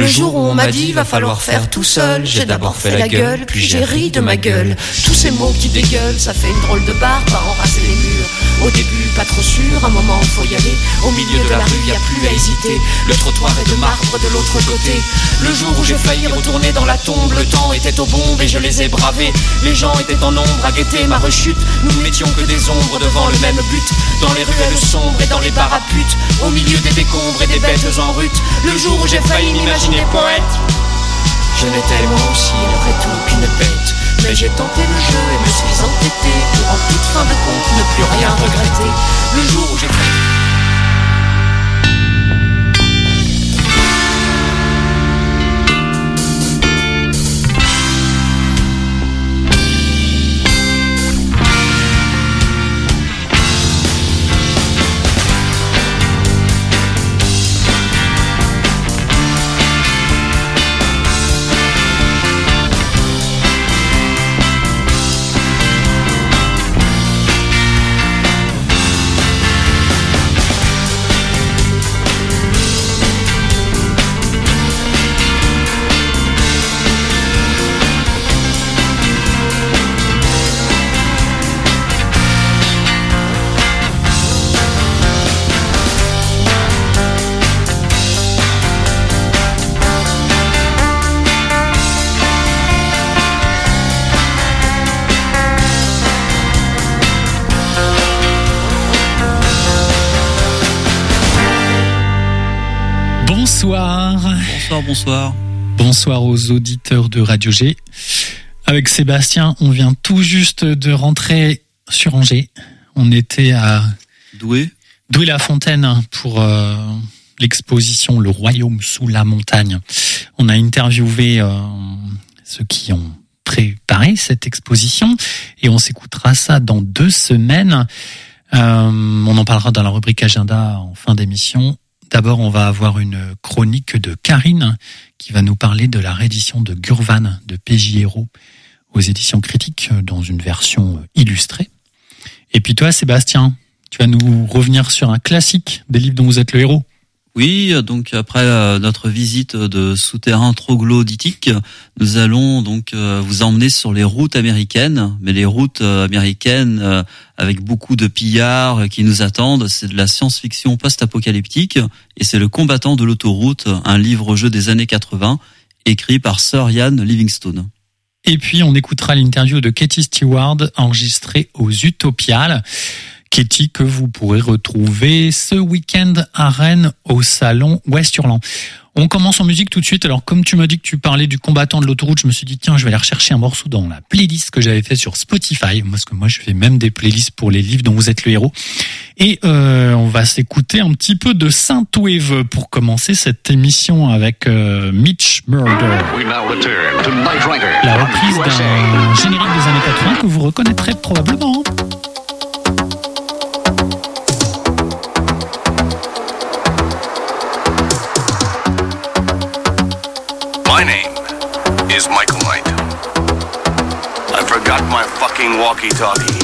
Le jour où on m'a dit va falloir faire tout seul, j'ai d'abord fait la gueule, puis j'ai ri de ma gueule. Tous ces mots qui dégueulent, ça fait une drôle de barbe à enraser les murs. Au début pas trop sûr, un moment faut y aller. Au milieu de la rue y a plus à hésiter. Le trottoir est de marbre de l'autre côté. Le jour où j'ai failli retourner dans la tombe, le temps était aux bombes et je les ai bravés. Les gens étaient en nombre à guetter ma rechute. Nous n'étions que des ombres devant le même but. Dans les ruelles sombres et dans les bars à putes, au milieu des décombres et des bêtes en rute. Le jour où j'ai failli m'imaginer poète, je n'étais moi aussi après tout qu'une bête. Mais j'ai tenté le jeu et me suis entêté pour en toute fin de compte ne plus rien regretter. Le jour où j'ai failli... Bonsoir. Bonsoir aux auditeurs de Radio G. Avec Sébastien, on vient tout juste de rentrer sur Angers. On était à Douai-la-Fontaine pour l'exposition Le Royaume sous la montagne. On a interviewé ceux qui ont préparé cette exposition et on s'écoutera ça dans 2 semaines. On en parlera dans la rubrique agenda en fin d'émission. D'abord, on va avoir une chronique de Karine qui va nous parler de la réédition de Gurvan de PJ Héros aux éditions critiques dans une version illustrée. Et puis toi, Sébastien, tu vas nous revenir sur un classique des livres dont vous êtes le héros. Oui, donc après notre visite de souterrain troglodytique, nous allons donc vous emmener sur les routes américaines, mais les routes américaines avec beaucoup de pillards qui nous attendent. C'est de la science-fiction post-apocalyptique et c'est Le combattant de l'autoroute, un livre-jeu des années 80 écrit par Sir Ian Livingstone. Et puis on écoutera l'interview de Katie Stewart enregistrée aux Utopiales. Katie que vous pourrez retrouver ce week-end à Rennes au salon Ouest-Hurlant. On commence en musique tout de suite. Alors comme tu m'as dit que tu parlais du combattant de l'autoroute, je me suis dit tiens, je vais aller rechercher un morceau dans la playlist que j'avais fait sur Spotify, parce que moi je fais même des playlists pour les livres dont vous êtes le héros. Et on va s'écouter un petit peu de Synthwave pour commencer cette émission avec Mitch Murder. La reprise d'un générique des années 80 que vous reconnaîtrez probablement. My name is Michael Knight. I forgot my fucking walkie-talkie.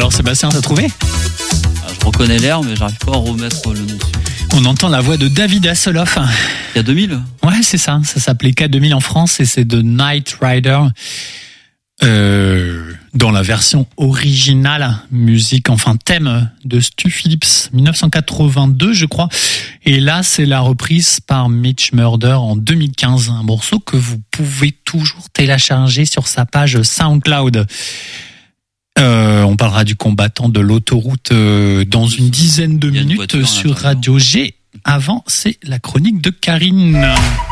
Alors Sébastien, t'as trouvé ? Je reconnais l'air, mais j'arrive pas à remettre le nom dessus. On entend la voix de David Hasselhoff. K2000 ? Ouais, c'est ça. Ça s'appelait K2000 en France et c'est de Knight Rider. Dans la version originale, musique, thème de Stu Phillips, 1982, je crois. Et là, c'est la reprise par Mitch Murder en 2015. Un morceau que vous pouvez toujours télécharger sur sa page SoundCloud. On parlera du combattant de l'autoroute dans une dizaine de minutes sur Radio G. Avant, c'est la chronique de Karine.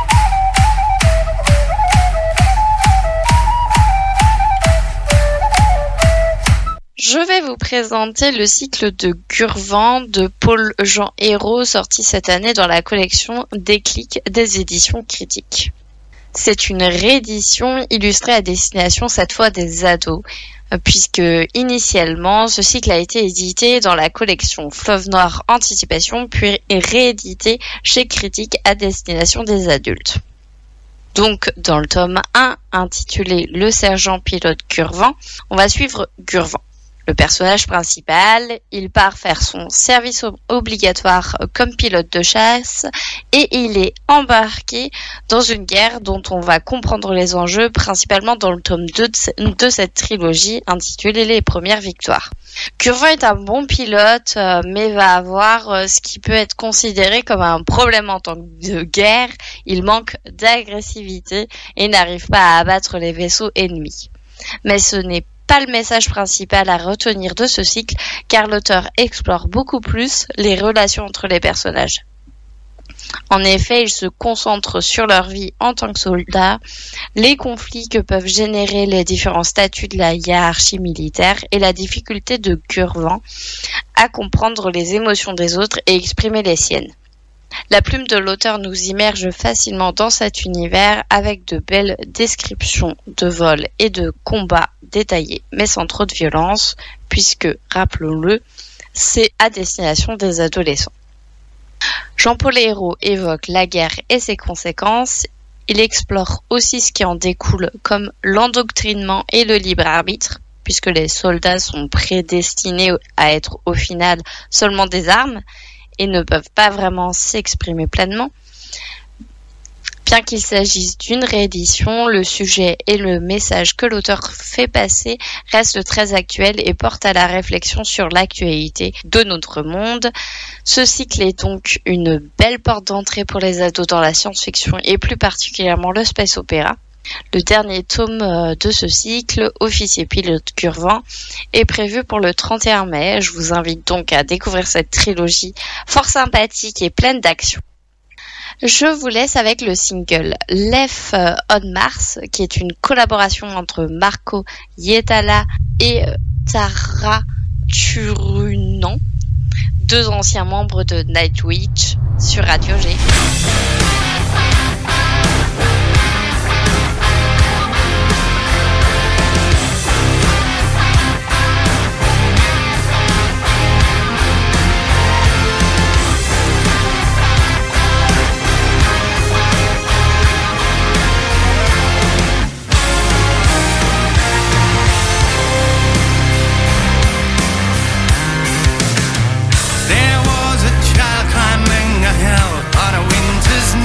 Je vais vous présenter le cycle de Gurvan de Paul-Jean Hérault, sorti cette année dans la collection Déclic des éditions critiques. C'est une réédition illustrée à destination cette fois des ados, puisque initialement ce cycle a été édité dans la collection Fleuve Noir Anticipation, puis réédité chez Critique à destination des adultes. Donc, dans le tome 1, intitulé Le sergent pilote Gurvan, on va suivre Gurvan. Le personnage principal, il part faire son service obligatoire comme pilote de chasse et il est embarqué dans une guerre dont on va comprendre les enjeux principalement dans le tome 2 de cette trilogie intitulée Les Premières Victoires. Gurvan est un bon pilote mais va avoir ce qui peut être considéré comme un problème en tant que guerre. Il manque d'agressivité et n'arrive pas à abattre les vaisseaux ennemis. Mais ce n'est pas le message principal à retenir de ce cycle, car l'auteur explore beaucoup plus les relations entre les personnages. En effet, il se concentre sur leur vie en tant que soldats, les conflits que peuvent générer les différents statuts de la hiérarchie militaire et la difficulté de Gurvan à comprendre les émotions des autres et exprimer les siennes. La plume de l'auteur nous immerge facilement dans cet univers avec de belles descriptions de vols et de combats détaillés, mais sans trop de violence, puisque, rappelons-le, c'est à destination des adolescents. Jean-Paul Hérault évoque la guerre et ses conséquences. Il explore aussi ce qui en découle, comme l'endoctrinement et le libre arbitre, puisque les soldats sont prédestinés à être au final seulement des armes, et ne peuvent pas vraiment s'exprimer pleinement. Bien qu'il s'agisse d'une réédition, le sujet et le message que l'auteur fait passer restent très actuels et portent à la réflexion sur l'actualité de notre monde. Ce cycle est donc une belle porte d'entrée pour les ados dans la science-fiction et plus particulièrement le space opéra. Le dernier tome de ce cycle, Officier pilote Gurvan, est prévu pour le 31 mai. Je vous invite donc à découvrir cette trilogie fort sympathique et pleine d'action. Je vous laisse avec le single Left on Mars, qui est une collaboration entre Marco Hietala et Tara Turunen, deux anciens membres de Nightwish, sur Radio G. There was a child climbing a hill on a winter's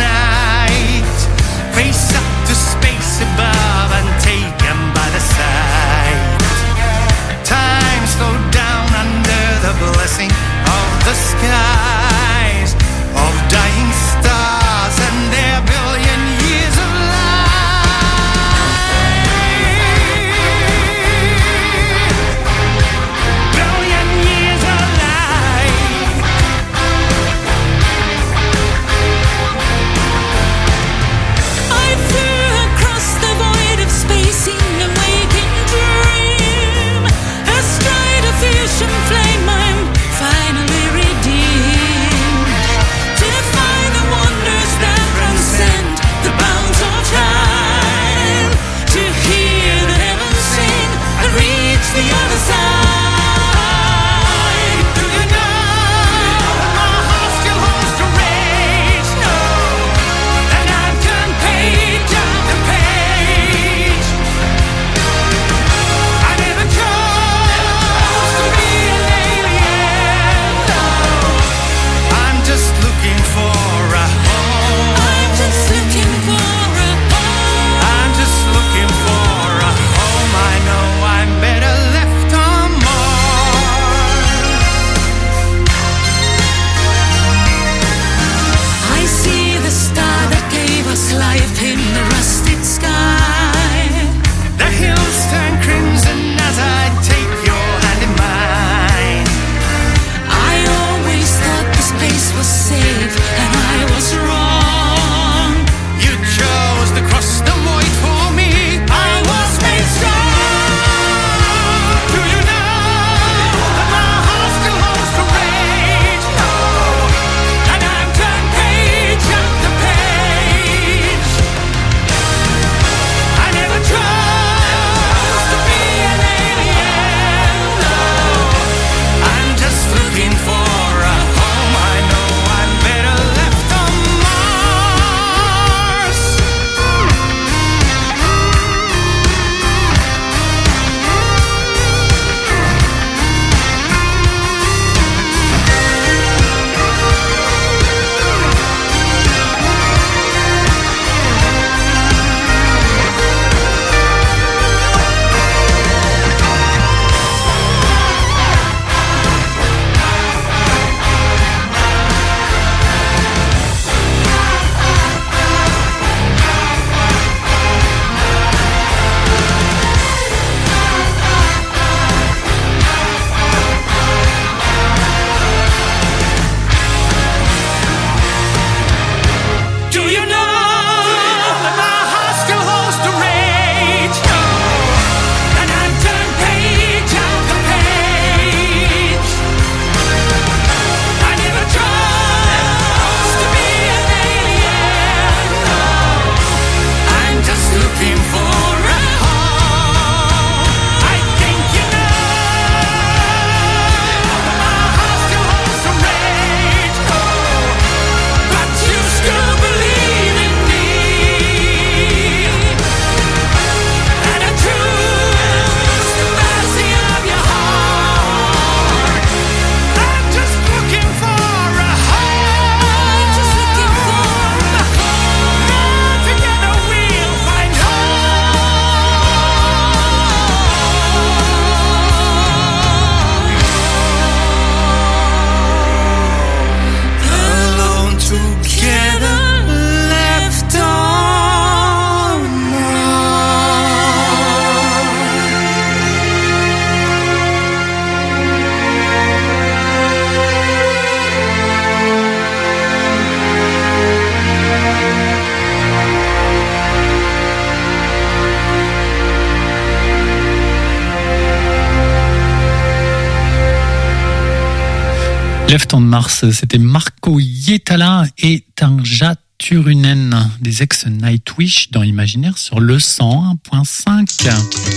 Left on Mars, c'était Marco Hietala et Tarja Turunen, des ex-Nightwish dans Imaginaire sur le 101.5.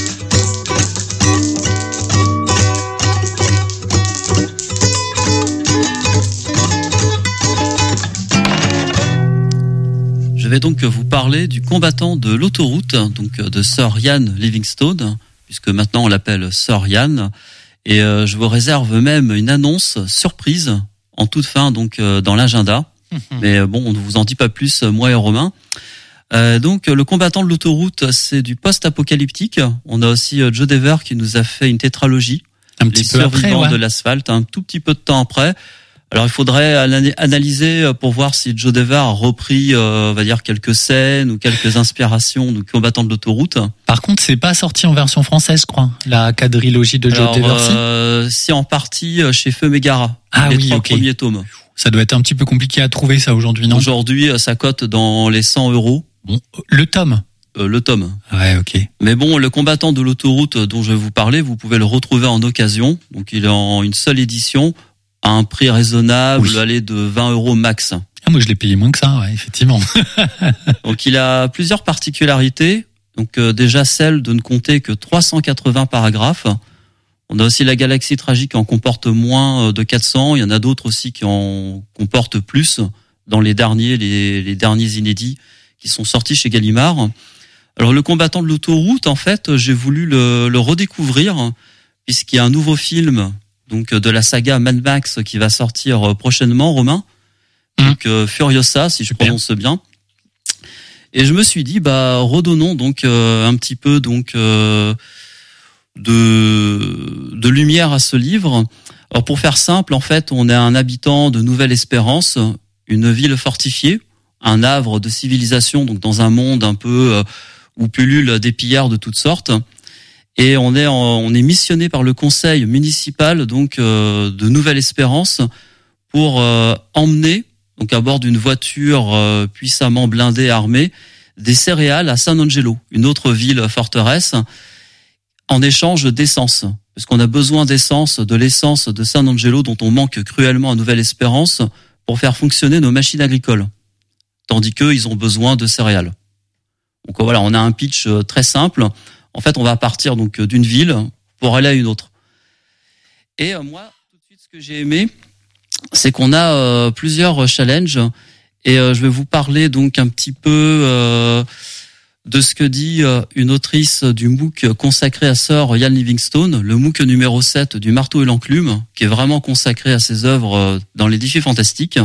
Je vais donc vous parler du combattant de l'autoroute, donc de Sir Ian Livingstone, puisque maintenant on l'appelle Sir Ian. Et je vous réserve même une annonce surprise en toute fin, donc dans l'agenda. Mais bon, on ne vous en dit pas plus, moi et Romain. Donc le combattant de l'autoroute, c'est du post-apocalyptique. On a aussi Joe Dever qui nous a fait une tétralogie, un petit peu après, de l'asphalte, un tout petit peu de temps après. Alors il faudrait analyser pour voir si Joe Dever a repris, on va dire, quelques scènes ou quelques inspirations du combattant de l'autoroute. Par contre, c'est pas sorti en version française, je crois, la quadrilogie de Joe Dever. Si en partie chez Feu Megara. Les trois premiers tomes. Ça doit être un petit peu compliqué à trouver ça aujourd'hui, non? Aujourd'hui, ça cote dans les 100 €. Bon, le tome. Le tome. Ouais, ok. Mais bon, le combattant de l'autoroute dont je vais vous parler, vous pouvez le retrouver en occasion. Donc il est en une seule édition, à un prix raisonnable, aller de 20 € max. Ah, moi je l'ai payé moins que ça, ouais, effectivement. Donc il a plusieurs particularités. Donc déjà celle de ne compter que 380 paragraphes. On a aussi la Galaxie Tragique qui en comporte moins de 400. Il y en a d'autres aussi qui en comportent plus dans les derniers inédits qui sont sortis chez Gallimard. Alors le combattant de l'autoroute, en fait, j'ai voulu le redécouvrir puisqu'il y a un nouveau film donc de la saga Mad Max qui va sortir prochainement, Romain. Donc Furiosa, si je prononce bien. Et je me suis dit, redonnons donc un petit peu donc de lumière à ce livre. Alors pour faire simple, en fait, on est un habitant de Nouvelle-Espérance, une ville fortifiée, un havre de civilisation, donc dans un monde un peu où pullulent des pillards de toutes sortes. Et on est missionné par le conseil municipal donc de Nouvelle-Espérance pour emmener donc à bord d'une voiture puissamment blindée, armée, des céréales à San Angelo, une autre ville forteresse, en échange d'essence, parce qu'on a besoin d'essence, de l'essence de San Angelo dont on manque cruellement à Nouvelle-Espérance pour faire fonctionner nos machines agricoles, tandis qu'eux, ils ont besoin de céréales. Donc voilà, on a un pitch très simple. En fait, on va partir donc d'une ville pour aller à une autre. Et moi, tout de suite, ce que j'ai aimé, c'est qu'on a plusieurs challenges. Et je vais vous parler donc un petit peu de ce que dit une autrice du MOOC consacré à Sir Ian Livingstone, le MOOC numéro 7 du Marteau et l'Enclume, qui est vraiment consacré à ses œuvres dans les défis fantastiques.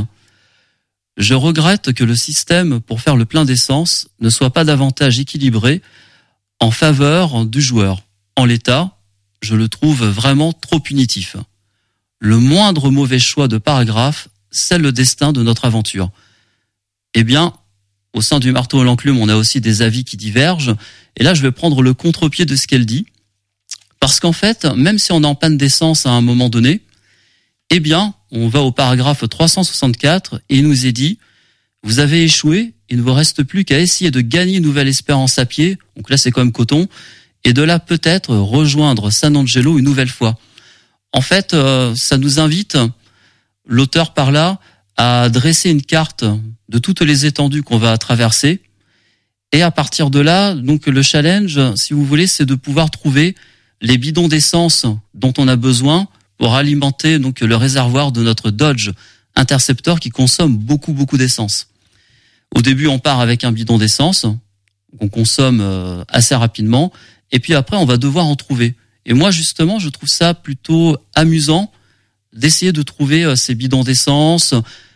Je regrette que le système pour faire le plein d'essence ne soit pas davantage équilibré en faveur du joueur. En l'état, je le trouve vraiment trop punitif. Le moindre mauvais choix de paragraphe scelle le destin de notre aventure. Eh bien, au sein du Marteau et l'Enclume, on a aussi des avis qui divergent. Et là, je vais prendre le contre-pied de ce qu'elle dit. Parce qu'en fait, même si on est en panne d'essence à un moment donné, eh bien, on va au paragraphe 364 et il nous est dit « Vous avez échoué, il ne vous reste plus qu'à essayer de gagner Nouvelle-Espérance à pied. » Donc là, c'est quand même coton. Et de là, peut-être, rejoindre San Angelo une nouvelle fois. En fait, ça nous invite, l'auteur par là, à dresser une carte de toutes les étendues qu'on va traverser. Et à partir de là, donc le challenge, si vous voulez, c'est de pouvoir trouver les bidons d'essence dont on a besoin pour alimenter donc le réservoir de notre Dodge Interceptor qui consomme beaucoup d'essence. Au début, on part avec un bidon d'essence qu'on consomme assez rapidement, et puis après, on va devoir en trouver. Et moi, justement, je trouve ça plutôt amusant d'essayer de trouver ces bidons d'essence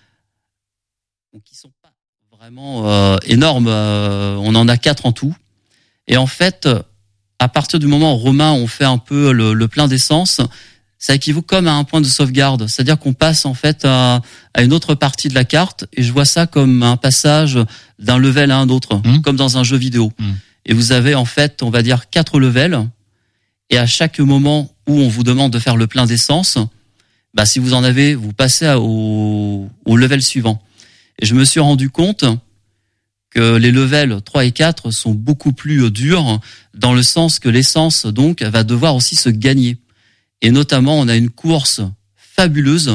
qui sont pas vraiment énormes. On en a 4 en tout. Et en fait, à partir du moment où Romain, on fait un peu le plein d'essence, ça équivaut comme à un point de sauvegarde. C'est-à-dire qu'on passe en fait à une autre partie de la carte, et je vois ça comme un passage d'un level à un autre, comme dans un jeu vidéo. Et vous avez en fait, on va dire, 4 levels, et à chaque moment où on vous demande de faire le plein d'essence, si vous en avez, vous passez au level suivant. Et je me suis rendu compte que les levels 3 et 4 sont beaucoup plus durs, dans le sens que l'essence, donc, va devoir aussi se gagner. Et notamment, on a une course fabuleuse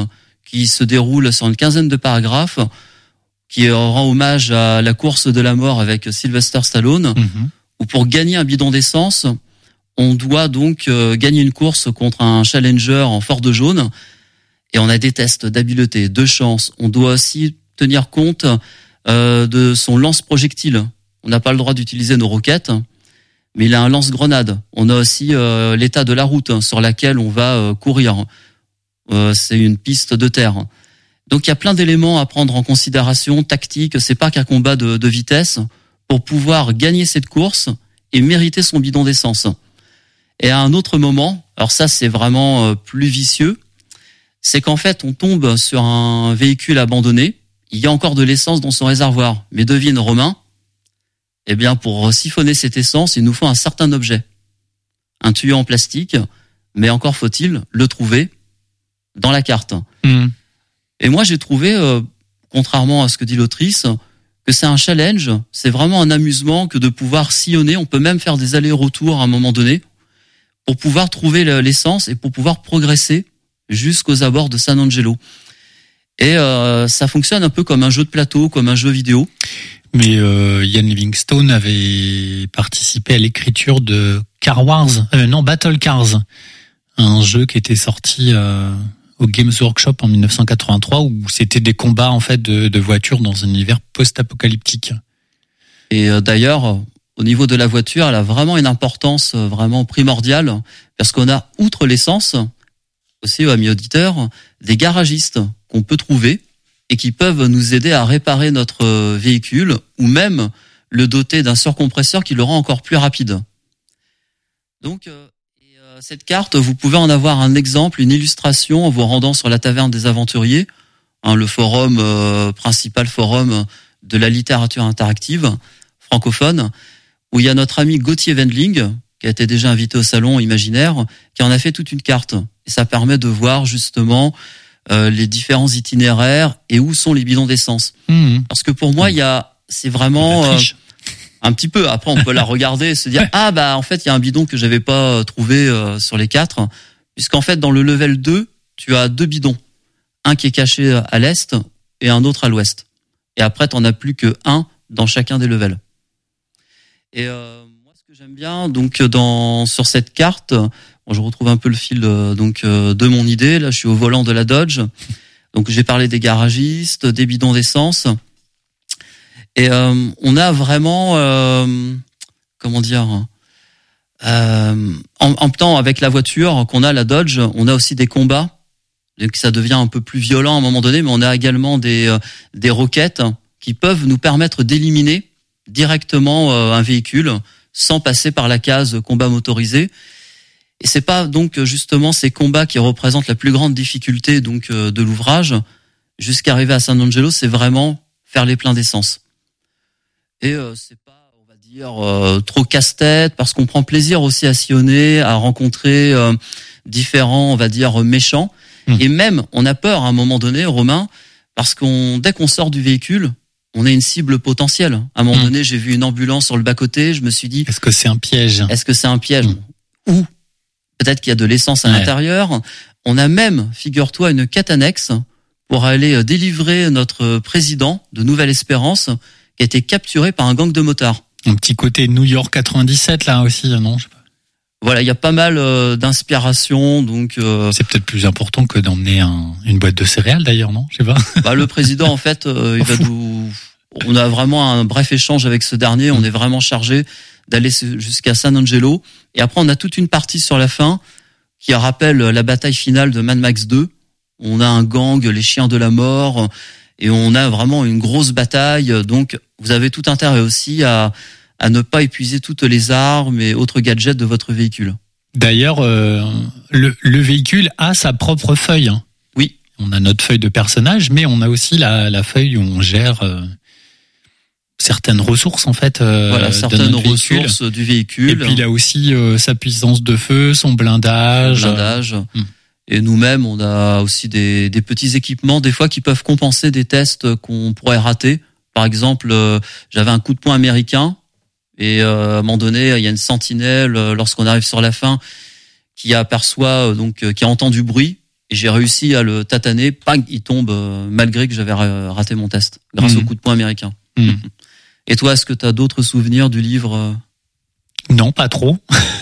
qui se déroule sur une quinzaine de paragraphes, qui rend hommage à la course de la mort avec Sylvester Stallone, où pour gagner un bidon d'essence, on doit donc gagner une course contre un challenger en Ford jaune, et on a des tests d'habileté, de chance. On doit aussi tenir compte de son lance-projectile. On n'a pas le droit d'utiliser nos roquettes, mais il a un lance-grenade. On a aussi l'état de la route sur laquelle on va courir. C'est une piste de terre. Donc il y a plein d'éléments à prendre en considération, tactique. C'est pas qu'un combat de vitesse pour pouvoir gagner cette course et mériter son bidon d'essence. Et à un autre moment, alors ça c'est vraiment plus vicieux, c'est qu'en fait on tombe sur un véhicule abandonné. Il y a encore de l'essence dans son réservoir. Mais devine, Romain, eh bien pour siphonner cette essence, il nous faut un certain objet. Un tuyau en plastique, mais encore faut-il le trouver dans la carte. Et moi j'ai trouvé, contrairement à ce que dit l'autrice, que c'est un challenge, c'est vraiment un amusement que de pouvoir sillonner. On peut même faire des allers-retours à un moment donné pour pouvoir trouver l'essence et pour pouvoir progresser jusqu'aux abords de San Angelo. Et ça fonctionne un peu comme un jeu de plateau, comme un jeu vidéo. Mais Ian Livingstone avait participé à l'écriture de Battle Cars, un jeu qui était sorti au Games Workshop en 1983, où c'était des combats en fait de voitures dans un univers post-apocalyptique. Et d'ailleurs, au niveau de la voiture, elle a vraiment une importance vraiment primordiale, parce qu'on a, outre l'essence, aussi, amis auditeurs, des garagistes qu'on peut trouver et qui peuvent nous aider à réparer notre véhicule ou même le doter d'un surcompresseur qui le rend encore plus rapide. Donc, cette carte, vous pouvez en avoir un exemple, une illustration en vous rendant sur la Taverne des Aventuriers, le forum, principal forum de la littérature interactive francophone, où il y a notre ami Gauthier Wendling, qui a été déjà invité au salon Imaginaire, qui en a fait toute une carte. Et ça permet de voir justement les différents itinéraires et où sont les bidons d'essence. Parce que pour moi, c'est vraiment un petit peu. Après, on peut la regarder et se dire en fait, il y a un bidon que j'avais pas trouvé sur les 4, puisqu'en fait, dans le level 2, tu as 2 bidons, un qui est caché à l'est et un autre à l'ouest. Et après, t'en as plus que un dans chacun des levels. Et moi, ce que j'aime bien, donc sur cette carte, je retrouve un peu le fil de mon idée. Là, je suis au volant de la Dodge. Donc, j'ai parlé des garagistes, des bidons d'essence. Et on a vraiment, en même temps, avec la voiture qu'on a, la Dodge, on a aussi des combats. Donc, ça devient un peu plus violent à un moment donné, mais on a également des roquettes qui peuvent nous permettre d'éliminer directement un véhicule sans passer par la case combat motorisé. Et c'est pas donc justement ces combats qui représentent la plus grande difficulté donc de l'ouvrage. Jusqu'à arriver à San Angelo, c'est vraiment faire les pleins d'essence. Et c'est pas, on va dire, trop casse-tête, parce qu'on prend plaisir aussi à sillonner, à rencontrer différents, on va dire, méchants. Et même, on a peur à un moment donné, Romain, parce dès qu'on sort du véhicule, on est une cible potentielle. À un moment donné, j'ai vu une ambulance sur le bas-côté, je me suis dit... Est-ce que c'est un piège ? Ou peut-être qu'il y a de l'essence à l'intérieur. On a même, figure-toi, une quête annexe pour aller délivrer notre président de Nouvelle-Espérance, qui a été capturé par un gang de motards. Un petit côté New York 97 là aussi, non ? Je sais pas. Voilà, il y a pas mal d'inspiration, donc. C'est peut-être plus important que d'emmener une boîte de céréales d'ailleurs, non ? Je sais pas. Le président, en fait, on a vraiment un bref échange avec ce dernier. On est vraiment chargé d'aller jusqu'à San Angelo, et après on a toute une partie sur la fin qui rappelle la bataille finale de Mad Max 2. On a un gang, les chiens de la mort, et on a vraiment une grosse bataille. Donc, vous avez tout intérêt aussi à ne pas épuiser toutes les armes et autres gadgets de votre véhicule. D'ailleurs, le véhicule a sa propre feuille. Oui. On a notre feuille de personnage, mais on a aussi la feuille où on gère certaines ressources, en fait. Certaines ressources du véhicule. Et puis, il a aussi sa puissance de feu, son blindage. Et nous-mêmes, on a aussi des petits équipements, des fois, qui peuvent compenser des tests qu'on pourrait rater. Par exemple, j'avais un coup de poing américain, et à un moment donné, il y a une sentinelle, lorsqu'on arrive sur la fin, qui aperçoit, qui entend du bruit, Et j'ai réussi à le tataner, bang, il tombe, malgré que j'avais raté mon test, grâce au coup de poing américain. Et toi, est-ce que tu as d'autres souvenirs du livre? Non, pas trop.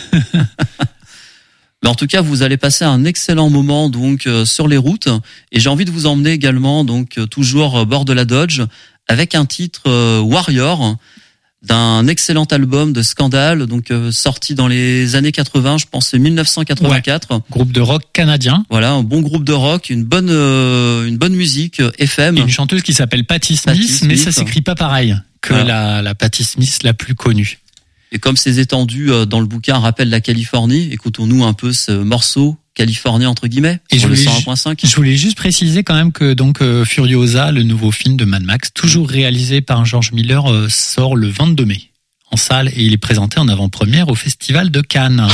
Mais en tout cas, vous allez passer un excellent moment donc sur les routes. Et j'ai envie de vous emmener également, donc toujours bord de la Dodge, avec un titre Warrior, d'un excellent album de Scandal, donc sorti dans les années 80, je pense c'est 1984. Ouais, groupe de rock canadien. Voilà, un bon groupe de rock, une bonne musique FM. Et une chanteuse qui s'appelle Patti Smith, mais ça s'écrit pas pareil que la Patti Smith la plus connue. Et comme ces étendues dans le bouquin rappellent la Californie, écoutons-nous un peu ce morceau Californie entre guillemets et sur le 101.5. Je voulais juste préciser quand même que donc Furiosa, le nouveau film de Mad Max, toujours réalisé par George Miller, sort le 22 mai en salle et il est présenté en avant-première au Festival de Cannes.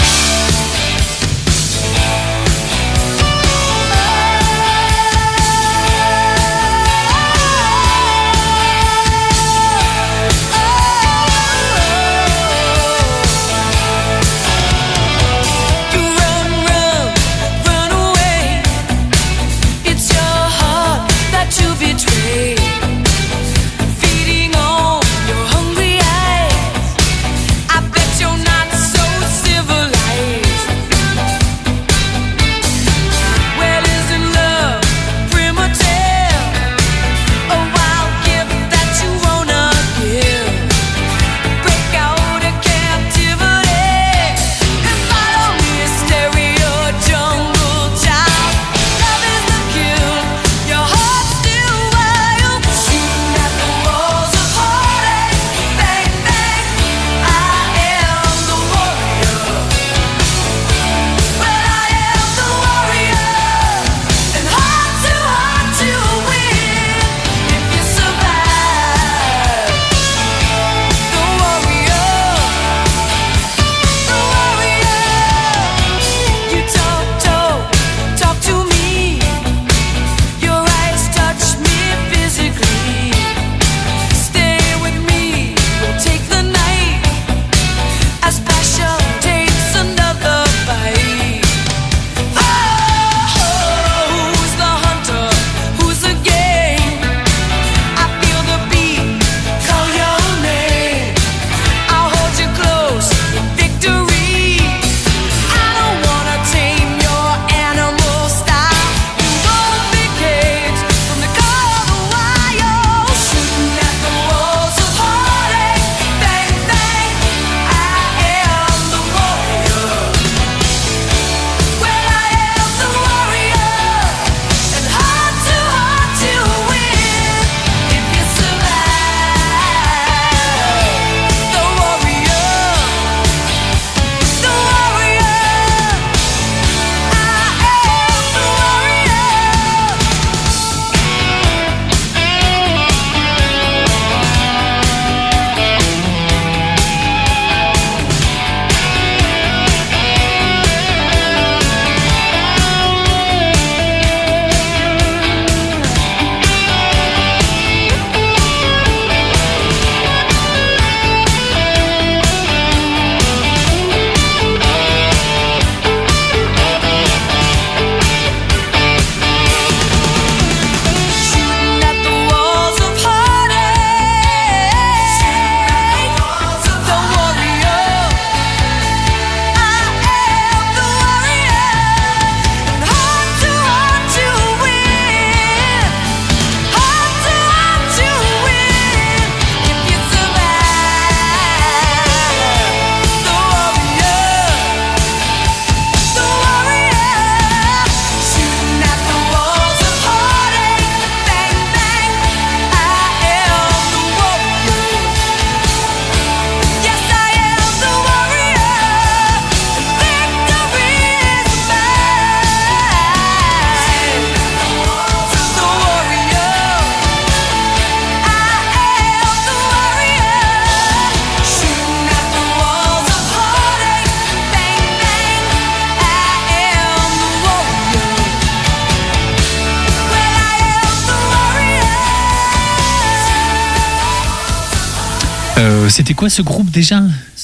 C'était quoi ce groupe déjà ?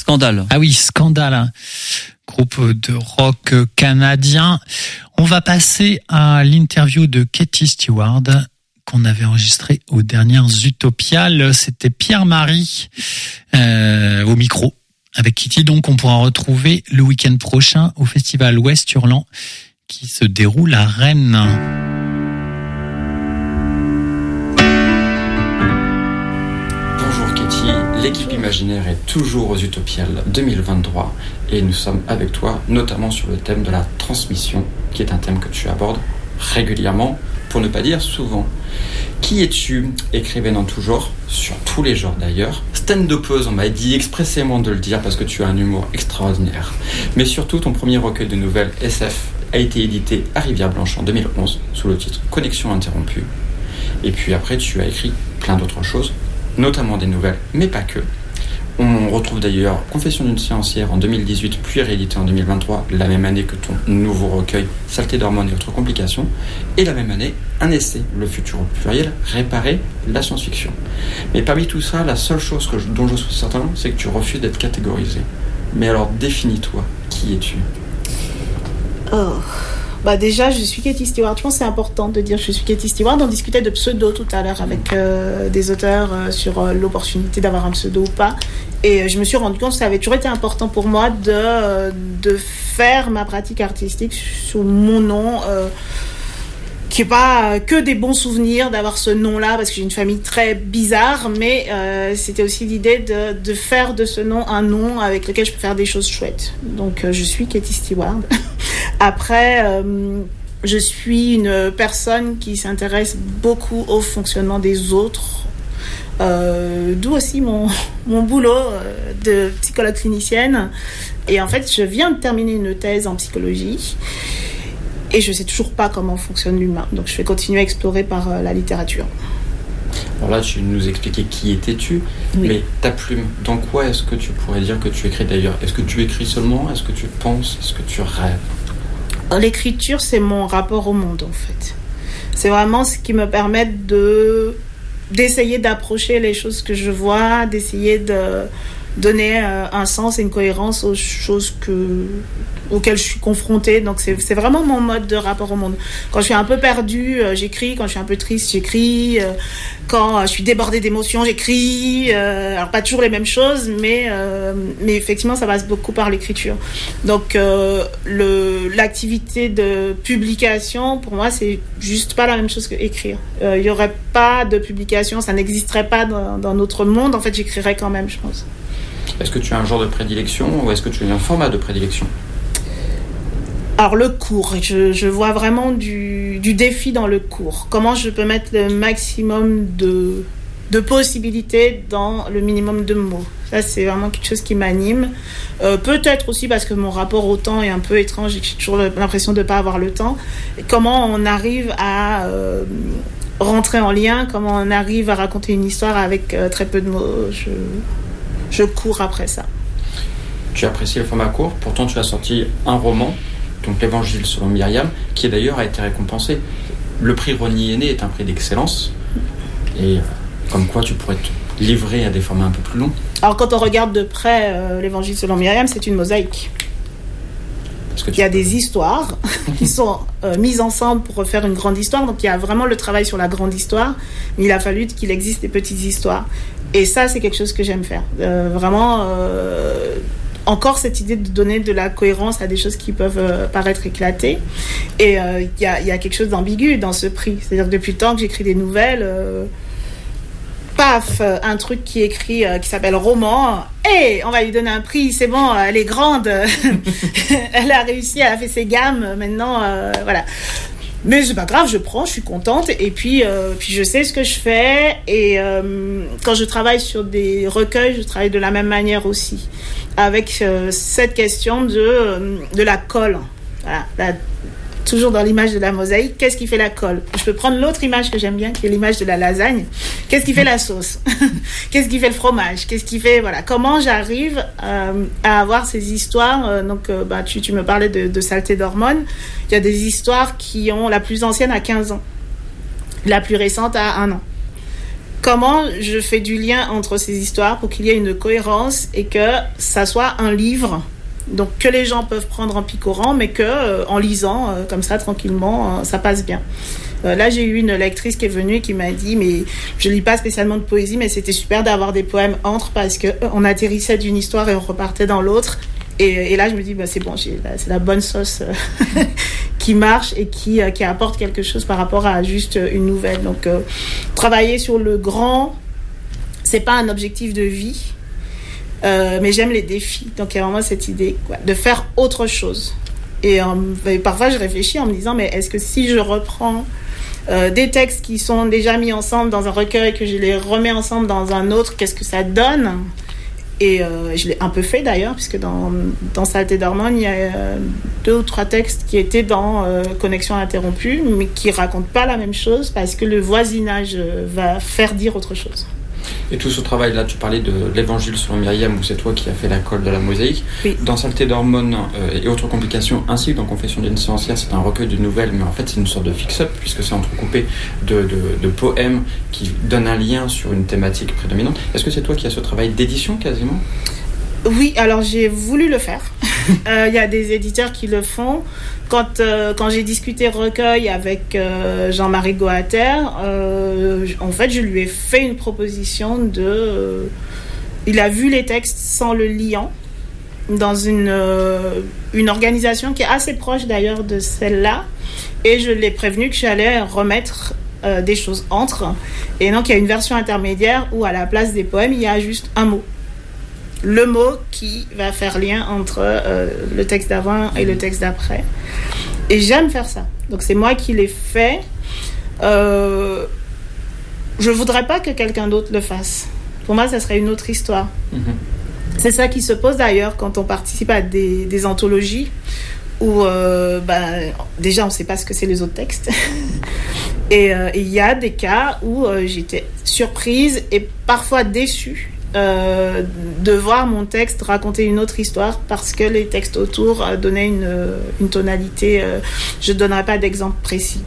Scandal. Ah oui, Scandal. groupe de rock canadien. On va passer à l'interview de Katie Stewart qu'on avait enregistrée aux dernières Utopiales. C'était Pierre-Marie au micro avec Kitty. Donc on pourra retrouver le week-end prochain au festival Ouest Hurlant qui se déroule à Rennes. Bonjour Katie, l'équipe imaginaire est toujours aux Utopiales 2023 et nous sommes avec toi notamment sur le thème de la transmission qui est un thème que tu abordes régulièrement, pour ne pas dire souvent. Qui es-tu? Écrivaine en tout genre, sur tous les genres d'ailleurs. Stand-upeuse, on m'a dit expressément de le dire parce que tu as un humour extraordinaire. Mais surtout, ton premier recueil de nouvelles SF a été édité à Rivière-Blanche en 2011 sous le titre Connexion interrompue. Et puis après, tu as écrit plein d'autres choses, notamment des nouvelles, mais pas que. On retrouve d'ailleurs Confession d'une séancière en 2018, puis réédité en 2023, la même année que ton nouveau recueil Saleté d'hormones et autres complications, et la même année, un essai, Le futur au pluriel, Réparer la science-fiction. Mais parmi tout ça, la seule chose dont je suis certain, c'est que tu refuses d'être catégorisé. Mais alors, définis-toi, qui es-tu? Déjà, je suis Katie Stewart. Je pense que c'est important de dire que je suis Katie Stewart. On discutait de pseudo tout à l'heure avec des auteurs sur l'opportunité d'avoir un pseudo ou pas. Et je me suis rendu compte que ça avait toujours été important pour moi de faire ma pratique artistique sous mon nom, qui n'est pas que des bons souvenirs d'avoir ce nom-là, parce que j'ai une famille très bizarre, mais c'était aussi l'idée de faire de ce nom un nom avec lequel je peux faire des choses chouettes. Donc je suis Katie Stewart. Après, je suis une personne qui s'intéresse beaucoup au fonctionnement des autres, d'où aussi mon boulot de psychologue clinicienne. Et en fait, je viens de terminer une thèse en psychologie et je ne sais toujours pas comment fonctionne l'humain. Donc je vais continuer à explorer par la littérature. Alors là, tu nous expliquais qui étais-tu, oui. Mais ta plume, dans quoi est-ce que tu pourrais dire que tu écris d'ailleurs? Est-ce que tu écris seulement? Est-ce que tu penses? Est-ce que tu rêves? L'écriture, c'est mon rapport au monde, en fait. C'est vraiment ce qui me permet d'essayer d'approcher les choses que je vois, d'essayer de donner un sens et une cohérence aux choses auxquelles je suis confrontée. Donc c'est vraiment mon mode de rapport au monde. Quand je suis un peu perdue, j'écris. Quand je suis un peu triste, j'écris. Quand je suis débordée d'émotions, j'écris. Alors pas toujours les mêmes choses, mais effectivement ça passe beaucoup par l'écriture. Donc l'activité de publication, pour moi, c'est juste pas la même chose que écrire. Il y aurait pas de publication, ça n'existerait pas dans notre monde. En fait, j'écrirais quand même, je pense. Est-ce que tu as un genre de prédilection ou est-ce que tu as un format de prédilection? Alors le court, je vois vraiment du défi dans le court. Comment je peux mettre le maximum de possibilités dans le minimum de mots. Ça, c'est vraiment quelque chose qui m'anime. Peut-être aussi parce que mon rapport au temps est un peu étrange et que j'ai toujours l'impression de ne pas avoir le temps. Et comment on arrive à rentrer en lien, comment on arrive à raconter une histoire avec très peu de mots. Je cours après ça. Tu apprécies le format court, pourtant tu as sorti un roman, donc l'Évangile selon Myriam, qui d'ailleurs a été récompensé. Le prix Rosny-Henné est un prix d'excellence, et comme quoi tu pourrais te livrer à des formats un peu plus longs. Alors quand on regarde de près l'Évangile selon Myriam, c'est une mosaïque. Il y a des histoires qui sont mises ensemble pour faire une grande histoire, donc il y a vraiment le travail sur la grande histoire, mais il a fallu qu'il existe des petites histoires. Et ça, c'est quelque chose que j'aime faire. Encore cette idée de donner de la cohérence à des choses qui peuvent paraître éclatées. Et il y a quelque chose d'ambigu dans ce prix. C'est-à-dire que depuis le temps que j'écris des nouvelles, paf, un truc qui est écrit, qui s'appelle roman. Hey, on va lui donner un prix, c'est bon, elle est grande. Elle a réussi, elle a fait ses gammes. Maintenant, voilà. Mais c'est pas grave, je prends, je suis contente et puis je sais ce que je fais et quand je travaille sur des recueils, je travaille de la même manière aussi avec cette question de la colle. Voilà, toujours dans l'image de la mosaïque, qu'est-ce qui fait la colle? Je peux prendre l'autre image que j'aime bien, qui est l'image de la lasagne. Qu'est-ce qui fait la sauce? Qu'est-ce qui fait le fromage? Qu'est-ce qui fait, voilà, comment j'arrive à avoir ces histoires? Donc, tu me parlais de saleté d'hormones. Il y a des histoires qui ont la plus ancienne à 15 ans, la plus récente à 1 an. Comment je fais du lien entre ces histoires pour qu'il y ait une cohérence et que ça soit un livre Donc que les gens peuvent prendre en picorant, mais que en lisant comme ça tranquillement, ça passe bien. Là, j'ai eu une lectrice qui est venue et qui m'a dit, mais je lis pas spécialement de poésie, mais c'était super d'avoir des poèmes entre parce que on atterrissait d'une histoire et on repartait dans l'autre. Et là, je me dis, c'est bon, c'est la bonne sauce qui marche et qui apporte quelque chose par rapport à juste une nouvelle. Donc, travailler sur le grand, c'est pas un objectif de vie, mais j'aime les défis. Donc, il y a vraiment cette idée de faire autre chose. Et parfois, je réfléchis en me disant, mais est-ce que si je reprends des textes qui sont déjà mis ensemble dans un recueil, que je les remets ensemble dans un autre, qu'est-ce que ça donne ? Et je l'ai un peu fait d'ailleurs, puisque dans Saleté d'hormones, il y a 2 ou 3 textes qui étaient dans Connexion interrompue, mais qui racontent pas la même chose, parce que le voisinage va faire dire autre chose. Et tout ce travail-là, tu parlais de l'Évangile selon Myriam, où c'est toi qui as fait la colle de la mosaïque. Oui. Dans Saleté d'hormones et autres complications, ainsi que dans Confession d'une séancière, c'est un recueil de nouvelles, mais en fait c'est une sorte de fix-up, puisque c'est entrecoupé de poèmes qui donnent un lien sur une thématique prédominante. Est-ce que c'est toi qui as ce travail d'édition quasiment ? Oui, alors j'ai voulu le faire. Il y a des éditeurs qui le font. Quand j'ai discuté recueil avec Jean-Marie Goater, en fait, je lui ai fait une proposition il a vu les textes sans le liant dans une organisation qui est assez proche d'ailleurs de celle-là, et je l'ai prévenu que j'allais remettre des choses entre. Et donc, il y a une version intermédiaire où à la place des poèmes, il y a juste un mot. Le mot qui va faire lien entre le texte d'avant et le texte d'après. Et j'aime faire ça. Donc c'est moi qui l'ai fait. Je voudrais pas que quelqu'un d'autre le fasse. Pour moi, ça serait une autre histoire. C'est ça qui se pose d'ailleurs quand on participe à des anthologies où déjà on sait pas ce que c'est les autres textes. Et il y a des cas où j'étais surprise et parfois déçue de voir mon texte raconter une autre histoire parce que les textes autour donnaient une tonalité. Je ne donnerai pas d'exemple précis.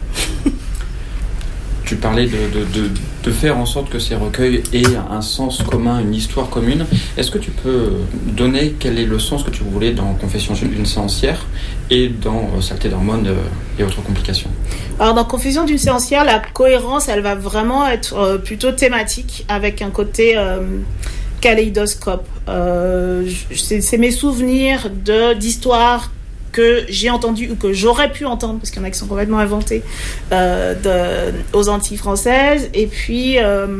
Tu parlais de faire en sorte que ces recueils aient un sens commun, une histoire commune. Est-ce que tu peux donner quel est le sens que tu voulais dans Confession d'une séancière et dans Saleté d'hormones et autres complications ? Alors dans Confession d'une séancière, la cohérence, elle va vraiment être plutôt thématique avec un côté kaléidoscope. C'est mes souvenirs d'histoires que j'ai entendu ou que j'aurais pu entendre, parce qu'il y en a qui sont complètement inventés, aux Antilles françaises. Et puis,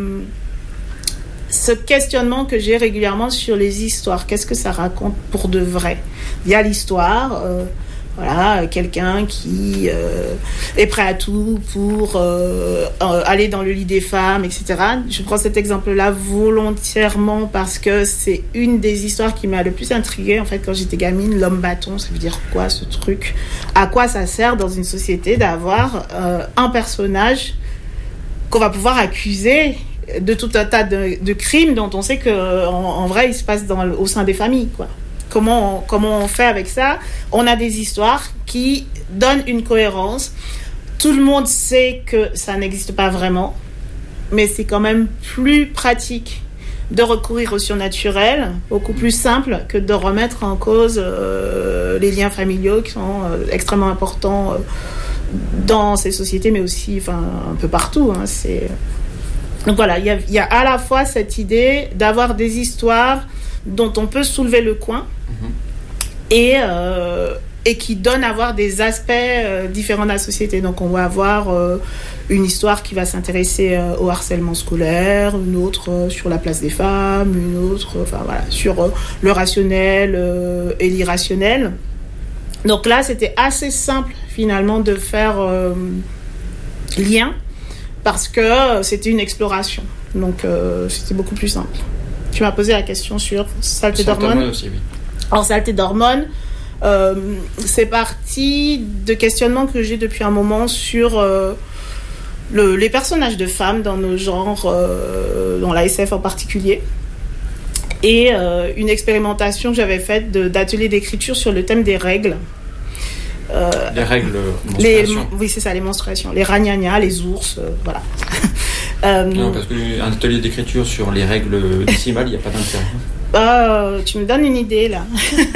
ce questionnement que j'ai régulièrement sur les histoires. Qu'est-ce que ça raconte pour de vrai ? Il y a l'histoire, quelqu'un qui est prêt à tout pour aller dans le lit des femmes, etc. Je prends cet exemple-là volontairement parce que c'est une des histoires qui m'a le plus intriguée en fait quand j'étais gamine. L'homme bâton, ça veut dire quoi ce truc ? À quoi ça sert dans une société d'avoir un personnage qu'on va pouvoir accuser de tout un tas de crimes dont on sait qu'en vrai ils se passent au sein des familles, quoi. Comment on fait avec ça ? On a des histoires qui donnent une cohérence. Tout le monde sait que ça n'existe pas vraiment, mais c'est quand même plus pratique de recourir au surnaturel, beaucoup plus simple que de remettre en cause les liens familiaux qui sont extrêmement importants dans ces sociétés, mais aussi un peu partout. Donc voilà, il y a à la fois cette idée d'avoir des histoires dont on peut soulever le coin et qui donnent à voir des aspects différents de la société. Donc on va avoir une histoire qui va s'intéresser au harcèlement scolaire, une autre sur la place des femmes, une autre sur le rationnel et l'irrationnel. Donc là, c'était assez simple finalement de faire lien parce que c'était une exploration. Donc c'était beaucoup plus simple. Tu m'as posé la question sur Saleté d'hormones. Aussi, oui. Alors, Saleté d'hormones, c'est parti de questionnements que j'ai depuis un moment sur les personnages de femmes dans nos genres, dans la SF en particulier. Et une expérimentation que j'avais faite d'atelier d'écriture sur le thème des règles. Les règles menstruation. Oui, c'est ça, les menstruations. Les ragnagnas, les ours, voilà. Non, parce qu'un atelier d'écriture sur les règles décimales, il n'y a pas d'intérêt. Tu me donnes une idée là.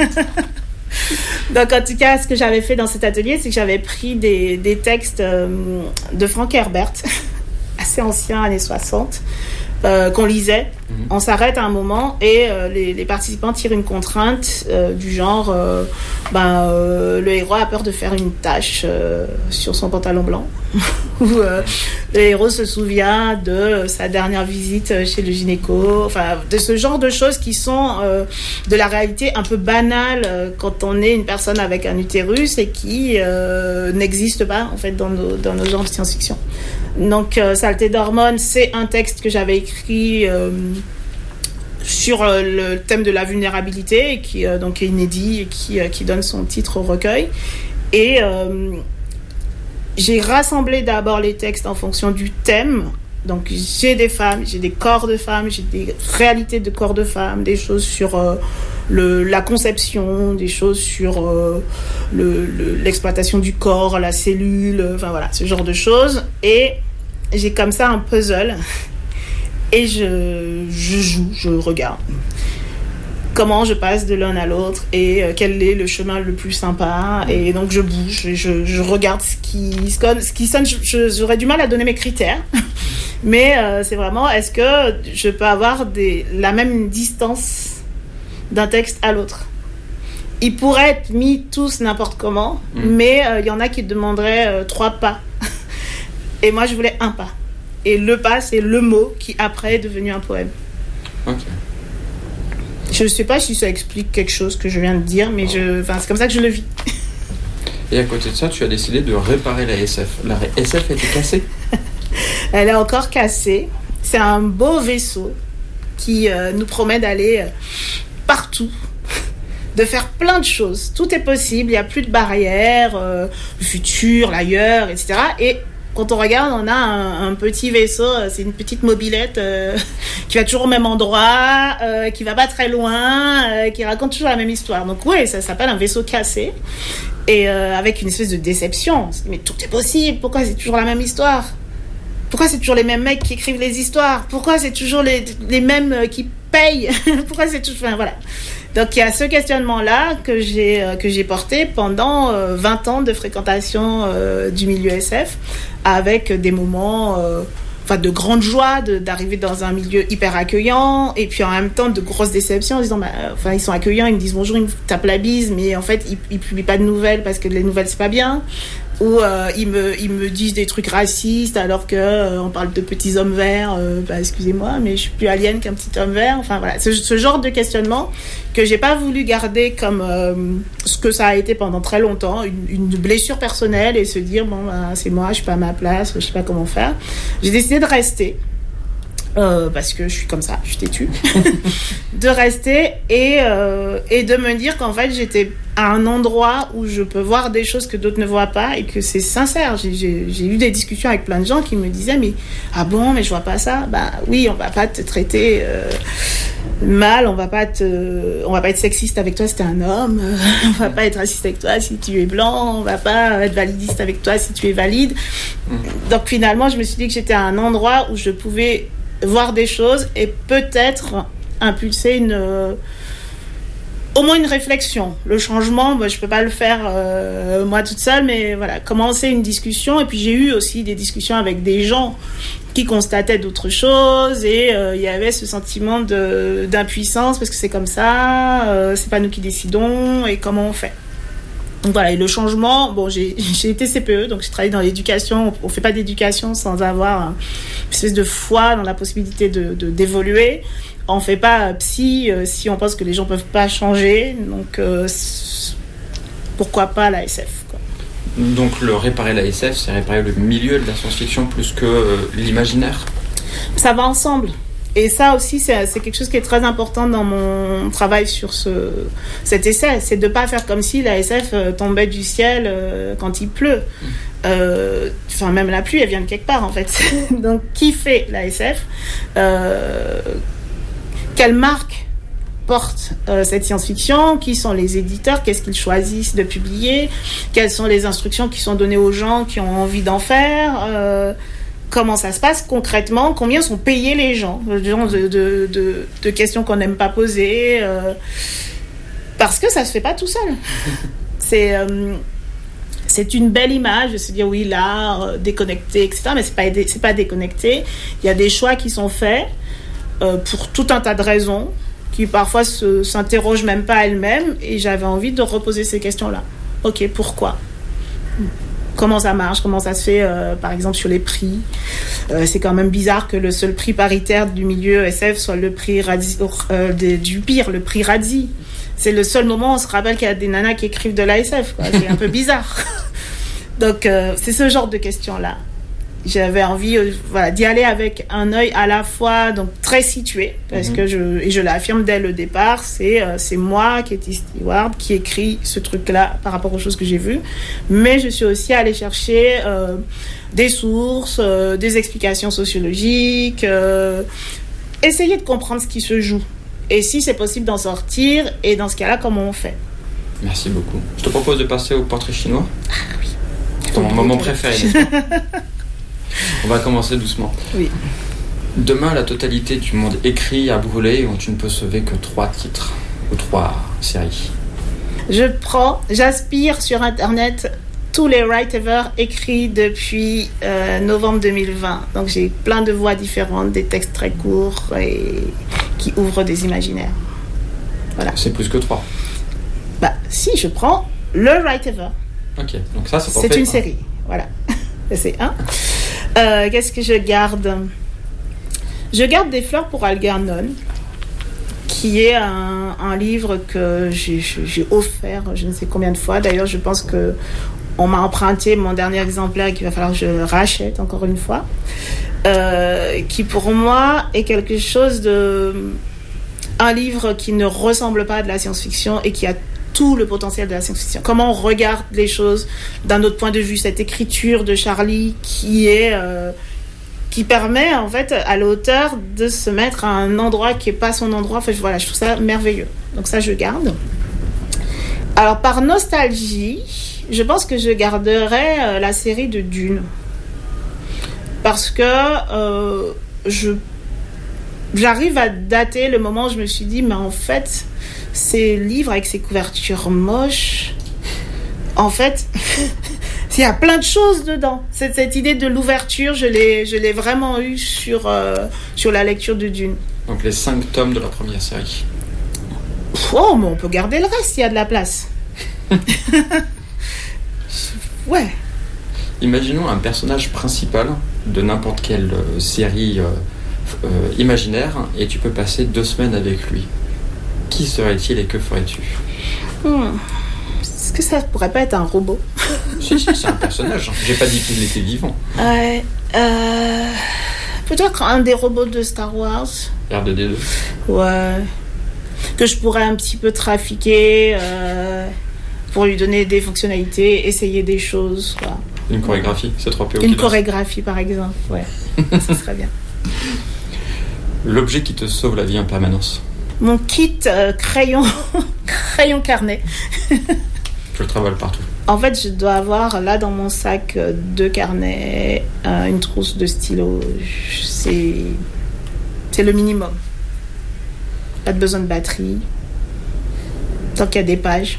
Donc en tout cas, ce que j'avais fait dans cet atelier, c'est que j'avais pris des textes de Frank Herbert, assez anciens, années 60, qu'on lisait. On s'arrête à un moment et les participants tirent une contrainte du genre le héros a peur de faire une tache sur son pantalon blanc ou le héros se souvient de sa dernière visite chez le gynéco, enfin de ce genre de choses qui sont de la réalité un peu banale quand on est une personne avec un utérus et qui n'existe pas en fait dans nos genres de science-fiction. Donc Saleté d'hormones, c'est un texte que j'avais écrit sur le thème de la vulnérabilité et qui donc est inédit et qui donne son titre au recueil. Et j'ai rassemblé d'abord les textes en fonction du thème. Donc j'ai des femmes, j'ai des corps de femmes, j'ai des réalités de corps de femmes, des choses sur la conception, des choses sur l'exploitation du corps, la cellule, enfin voilà, ce genre de choses. Et j'ai comme ça un puzzle et je joue, je regarde comment je passe de l'un à l'autre et quel est le chemin le plus sympa. Et donc je bouge, je regarde ce qui sonne. J'aurais du mal à donner mes critères, mais c'est vraiment, est-ce que je peux avoir la même distance d'un texte à l'autre? Ils pourraient être mis tous n'importe comment, mais il y en a qui demanderaient 3 pas. Et moi, je voulais un pas. Et le pas, c'est le mot qui, après, est devenu un poème. Ok. Je ne sais pas si ça explique quelque chose que je viens de dire, mais c'est comme ça que je le vis. Et à côté de ça, tu as décidé de réparer la SF. La SF a été cassée? Elle est encore cassée. C'est un beau vaisseau qui nous promet d'aller partout, de faire plein de choses. Tout est possible, il n'y a plus de barrières, le futur, l'ailleurs, etc. Et quand on regarde, on a un petit vaisseau, c'est une petite mobilette qui va toujours au même endroit, qui va pas très loin, qui raconte toujours la même histoire. Donc oui, ça s'appelle un vaisseau cassé. Et avec une espèce de déception. Mais tout est possible, pourquoi c'est toujours la même histoire? Pourquoi c'est toujours les mêmes mecs qui écrivent les histoires? Pourquoi c'est toujours les mêmes qui payent? Pourquoi c'est toujours... Enfin, voilà. Donc, il y a ce questionnement-là que j'ai porté pendant 20 ans de fréquentation du milieu SF, avec des moments de grande joie d'arriver dans un milieu hyper accueillant, et puis en même temps de grosses déceptions en disant ils sont accueillants, ils me disent bonjour, ils me tapent la bise, mais en fait ils publient pas de nouvelles parce que les nouvelles c'est pas bien, ou ils me disent des trucs racistes alors que on parle de petits hommes verts, excusez-moi mais je suis plus alien qu'un petit homme vert. Enfin voilà, ce genre de questionnement que j'ai pas voulu garder comme ce que ça a été pendant très longtemps, une blessure personnelle, et se dire c'est moi, je suis pas à ma place, je sais pas comment faire. J'ai décidé de rester parce que je suis comme ça, je suis têtue, de rester et de me dire qu'en fait j'étais à un endroit où je peux voir des choses que d'autres ne voient pas et que c'est sincère. J'ai eu des discussions avec plein de gens qui me disaient mais je vois pas ça. Oui, on va pas te traiter mal, on va pas être sexiste avec toi si t'es un homme, on va pas être raciste avec toi si tu es blanc, on va pas être validiste avec toi si tu es valide. Donc finalement je me suis dit que j'étais à un endroit où je pouvais voir des choses et peut-être impulser au moins une réflexion. Le changement, je peux pas le faire moi toute seule, mais voilà, commencer une discussion. Et puis j'ai eu aussi des discussions avec des gens qui constataient d'autres choses, et il y avait ce sentiment d'impuissance parce que c'est comme ça, c'est pas nous qui décidons, et comment on fait. Donc voilà, et le changement, j'ai été CPE, donc j'ai travaillé dans l'éducation. On fait pas d'éducation sans avoir une espèce de foi dans la possibilité d'évoluer. On fait pas psy si on pense que les gens peuvent pas changer. Donc pourquoi pas la SF, quoi. Donc réparer la SF, c'est réparer le milieu de la science-fiction plus que l'imaginaire. Ça va ensemble. Et ça aussi, c'est quelque chose qui est très important dans mon travail sur cet essai. C'est de ne pas faire comme si la SF tombait du ciel quand il pleut. Même la pluie, elle vient de quelque part, en fait. Donc, qui fait la SF? Quelle marque porte cette science-fiction? Qui sont les éditeurs? Qu'est-ce qu'ils choisissent de publier? Quelles sont les instructions qui sont données aux gens qui ont envie d'en faire? comment ça se passe concrètement, combien sont payés les gens, le genre de questions qu'on n'aime pas poser, parce que ça se fait pas tout seul. C'est une belle image de se dire oui, l'art déconnecté, etc. Mais c'est pas déconnecté. Il y a des choix qui sont faits pour tout un tas de raisons qui parfois s'interrogent même pas elles-mêmes. Et j'avais envie de reposer ces questions-là. Ok, pourquoi ? Comment ça marche ? Comment ça se fait, par exemple, sur les prix ? C'est quand même bizarre que le seul prix paritaire du milieu SF soit le prix du pire, le prix Radzi. C'est le seul moment où on se rappelle qu'il y a des nanas qui écrivent de l'ASF. C'est un peu bizarre. Donc, c'est ce genre de questions-là. J'avais envie d'y aller avec un œil à la fois donc très situé, parce que je l'affirme dès le départ, c'est moi, Katie Stewart, qui écrit ce truc-là par rapport aux choses que j'ai vues. Mais je suis aussi allée chercher des sources, des explications sociologiques, essayer de comprendre ce qui se joue. Et si c'est possible d'en sortir, et dans ce cas-là, comment on fait ? Merci beaucoup. Je te propose de passer au portrait chinois. Ah oui. Ton moment préféré, n'est-ce pas ? On va commencer doucement. Oui. Demain, la totalité du monde écrit a brûlé, où tu ne peux sauver que 3 titres, ou 3 séries. J'aspire sur Internet tous les write ever écrits depuis novembre 2020. Donc j'ai plein de voix différentes, des textes très courts et qui ouvrent des imaginaires. Voilà. C'est plus que 3. Bah si, je prends le write ever. Ok, donc ça c'est pour C'est une série, voilà. C'est un. Qu'est-ce que je garde ? Je garde Des fleurs pour Algernon, qui est un livre que j'ai offert je ne sais combien de fois. D'ailleurs, je pense que on m'a emprunté mon dernier exemplaire et qu'il va falloir que je rachète encore une fois. Qui pour moi est quelque chose un livre qui ne ressemble pas à de la science-fiction et qui a tout le potentiel de la science-fiction. Comment on regarde les choses d'un autre point de vue, cette écriture de Charlie qui permet en fait à l'auteur de se mettre à un endroit qui n'est pas son endroit. Enfin, je trouve ça merveilleux. Donc ça, je garde. Alors, par nostalgie, je pense que je garderai la série de Dune. Parce que j'arrive à dater le moment où je me suis dit, mais en fait, ces livres avec ces couvertures moches, en fait, il y a plein de choses dedans. Cette idée de l'ouverture, je l'ai vraiment eue sur la lecture de Dune. Donc les 5 tomes de la première série. Oh, mais on peut garder le reste s'il y a de la place. Ouais. Imaginons un personnage principal de n'importe quelle série imaginaire et tu peux passer 2 semaines avec lui. Qui serait-il et que ferais-tu ? Est-ce que ça pourrait pas être un robot ? Si, c'est un personnage. J'ai pas dit qu'il était vivant. Ouais. Peut-être un des robots de Star Wars. R2D2. Ouais. Que je pourrais un petit peu trafiquer pour lui donner des fonctionnalités, essayer des choses. Quoi. Une chorégraphie, c'est 3PO. Une chorégraphie, par exemple. Ouais. Ça serait bien. L'objet qui te sauve la vie en permanence. Mon kit crayon carnet. Je le travaille partout. En fait, je dois avoir là dans mon sac 2 carnets, une trousse de stylos. C'est le minimum. Pas de besoin de batterie. Tant qu'il y a des pages.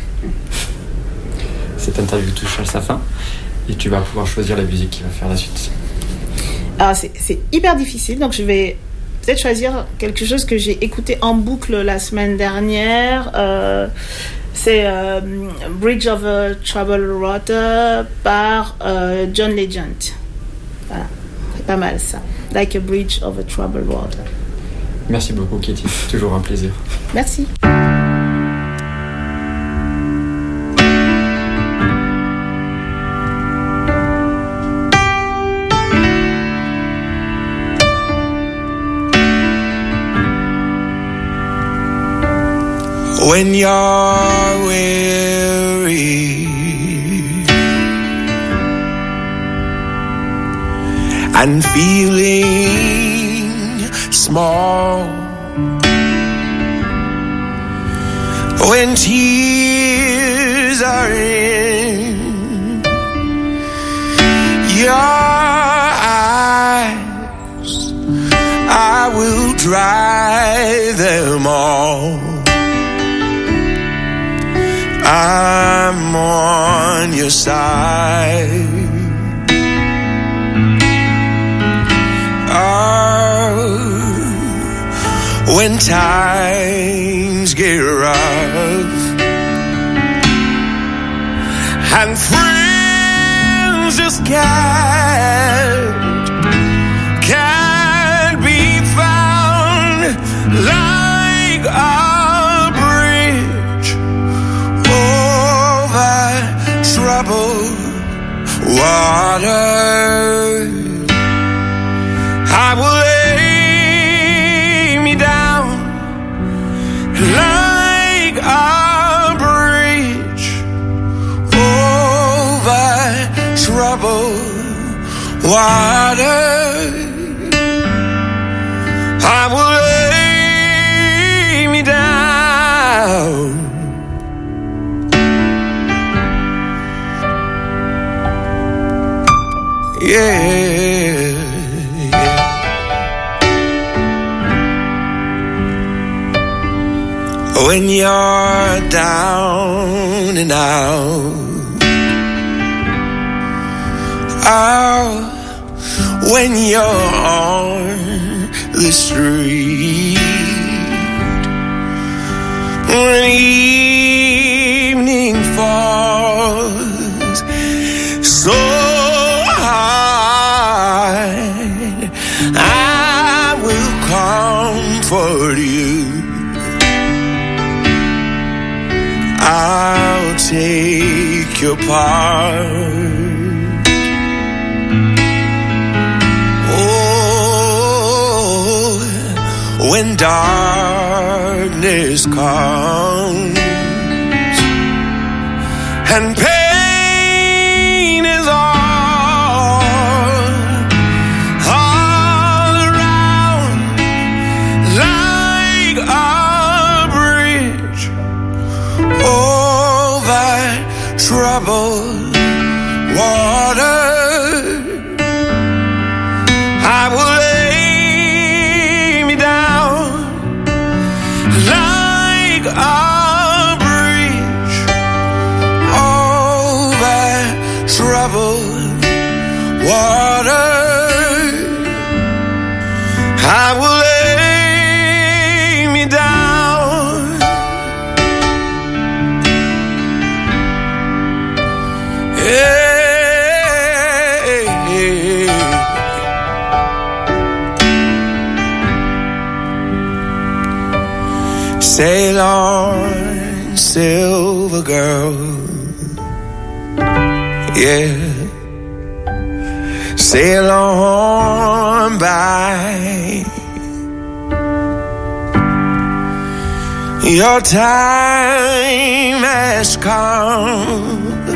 Cette interview touche à sa fin et tu vas pouvoir choisir la musique qui va faire la suite. Alors c'est hyper difficile, donc je vais peut-être choisir quelque chose que j'ai écouté en boucle la semaine dernière. C'est Bridge over Troubled Water par John Legend. Voilà, c'est pas mal ça. Like a Bridge over Troubled Water. Merci beaucoup, Katie. Toujours un plaisir. Merci. When you're weary and feeling small, when tears are in your eyes your side. When times get rough and friends just can't be found, like a bridge over troubled water. I will lay me down like a bridge over troubled water. I will lay me down. Yeah. When you're down and out, when you're on the street, when evening falls so hard, I will comfort you. I'll take your part. Oh, when darkness comes and pain is all around, like a bridge over troubled water, I will lay me down like a bridge over troubled water. I will lay me down. Yeah. Sail on, silver girl. Yeah. Sail on by. Your time has come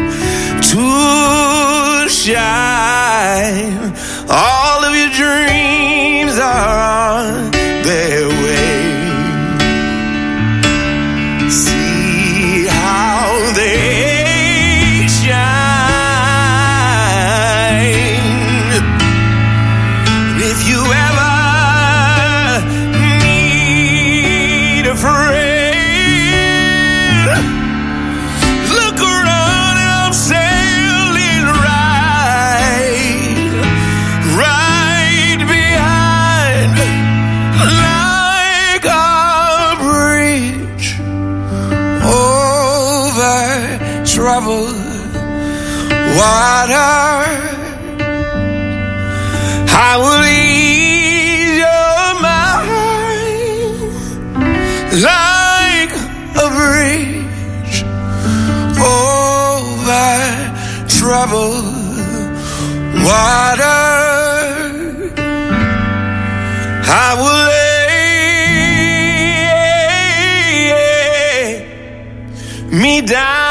to shine. All of your dreams are on their way. See how they shine. If you ever need a friend, troubled water, I will ease your mind like a bridge over troubled water. I will lay me down.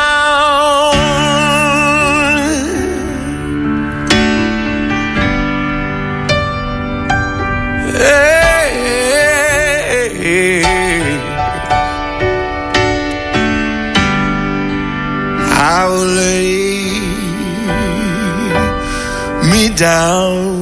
I'll lay me down.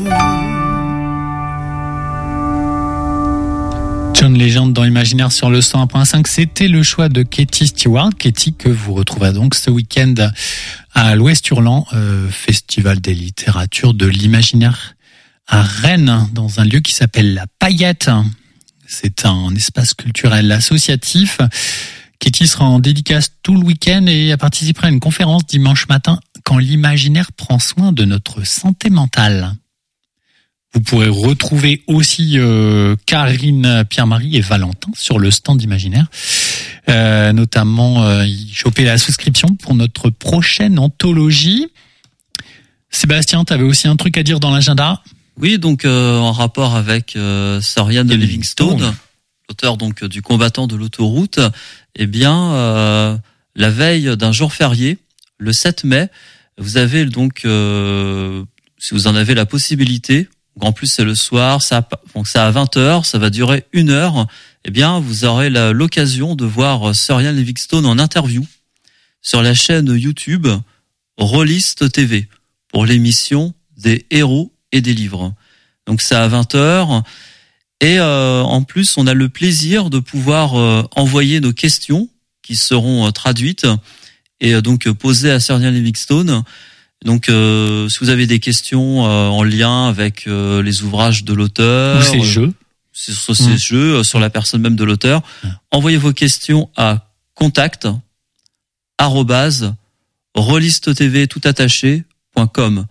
John Legend dans Imaginaire sur le 101.5, c'était le choix de Katie Stewart. Katie que vous retrouverez donc ce week-end à l'Ouest Hurlant, festival des littératures de l'imaginaire à Rennes, dans un lieu qui s'appelle La Paillette. C'est un espace culturel associatif. Katie sera en dédicace tout le week-end et participera à une conférence dimanche matin quand l'imaginaire prend soin de notre santé mentale. Vous pourrez retrouver aussi Karine, Pierre-Marie et Valentin sur le stand imaginaire. Notamment, choper la souscription pour notre prochaine anthologie. Sébastien, tu avais aussi un truc à dire dans l'agenda ? Oui, donc en rapport avec Sir Ian Livingstone, l'auteur donc du Combattant de l'autoroute, eh bien, la veille d'un jour férié, le 7 mai, vous avez donc, si vous en avez la possibilité, en plus c'est le soir, donc c'est à 20h, ça va durer 1 heure, eh bien, vous aurez l'occasion de voir Sir Ian Livingstone en interview sur la chaîne YouTube Rollist TV pour l'émission des héros et des livres. Donc c'est à 20h et en plus on a le plaisir de pouvoir envoyer nos questions qui seront traduites et donc posées à Sir Ian Livingstone. Donc si vous avez des questions en lien avec les ouvrages de l'auteur, ou ses jeux, sur ces jeux, sur la personne même de l'auteur, envoyez vos questions à contact@rollisttv.com.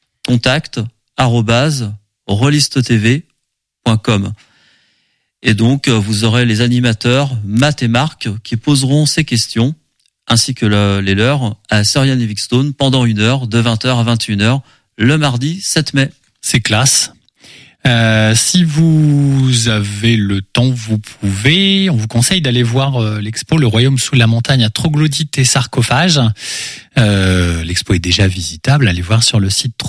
contact@rollisttv.com. Et donc, vous aurez les animateurs, Matt et Marc, qui poseront ces questions, ainsi que les leurs, à Sir Ian Livingstone pendant 1 heure, de 20h à 21h, le mardi 7 mai. C'est classe. Si vous avez le temps, on vous conseille d'aller voir l'expo Le Royaume sous la montagne à troglodytes et sarcophages. L'expo est déjà visitable. Allez voir sur le site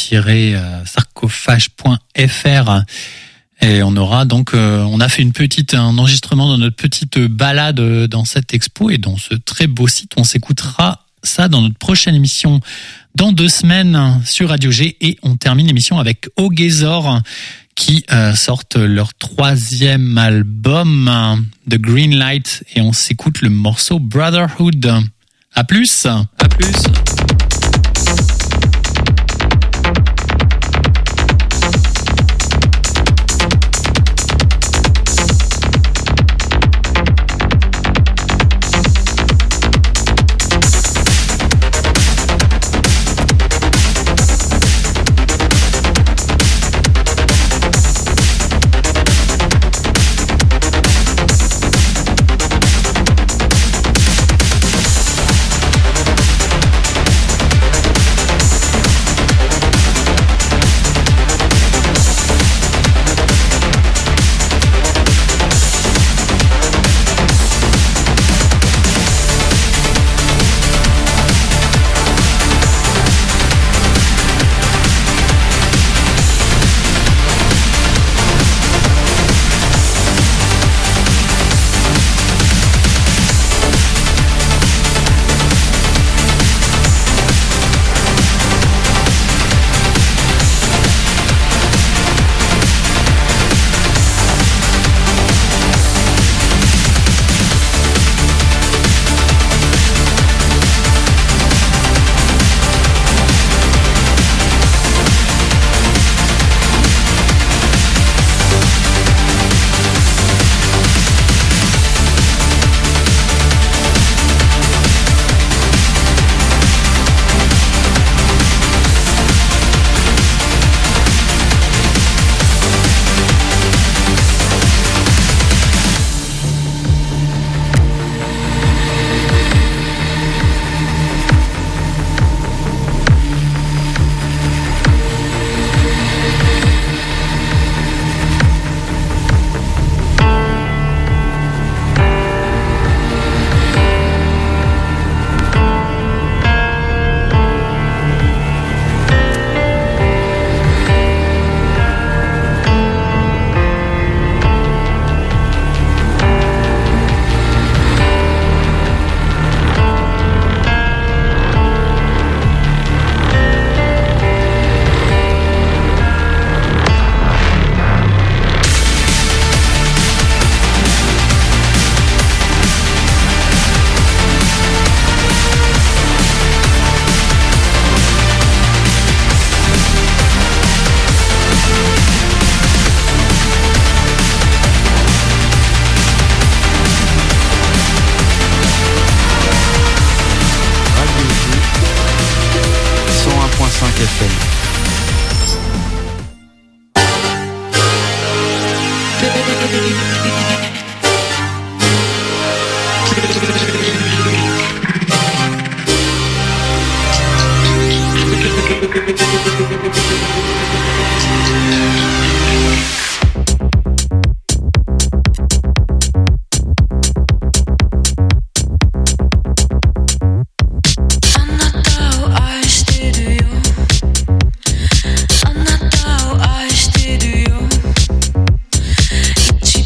troglo-sarcophage.fr. Et on aura donc, on a fait un enregistrement dans notre petite balade dans cette expo et dans ce très beau site. On s'écoutera ça dans notre prochaine émission dans 2 semaines sur Radio G, et on termine l'émission avec Ogezor qui sortent leur 3e album The Green Light, et on s'écoute le morceau Brotherhood. À plus. À plus. Paris.